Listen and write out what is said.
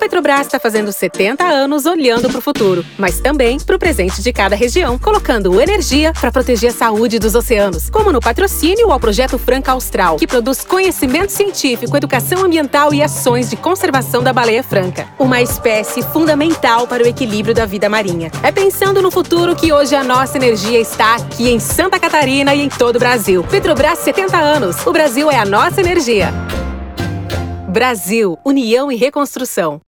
Petrobras está fazendo 70 anos olhando para o futuro, mas também para o presente de cada região, colocando energia para proteger a saúde dos oceanos, como no patrocínio ao Projeto Franca Austral, que produz conhecimento científico, educação ambiental e ações de conservação da baleia franca, uma espécie fundamental para o equilíbrio da vida marinha. É pensando no futuro que hoje a nossa energia está aqui em Santa Catarina e em todo o Brasil. Petrobras, 70 anos. O Brasil é a nossa energia. Brasil, União e Reconstrução.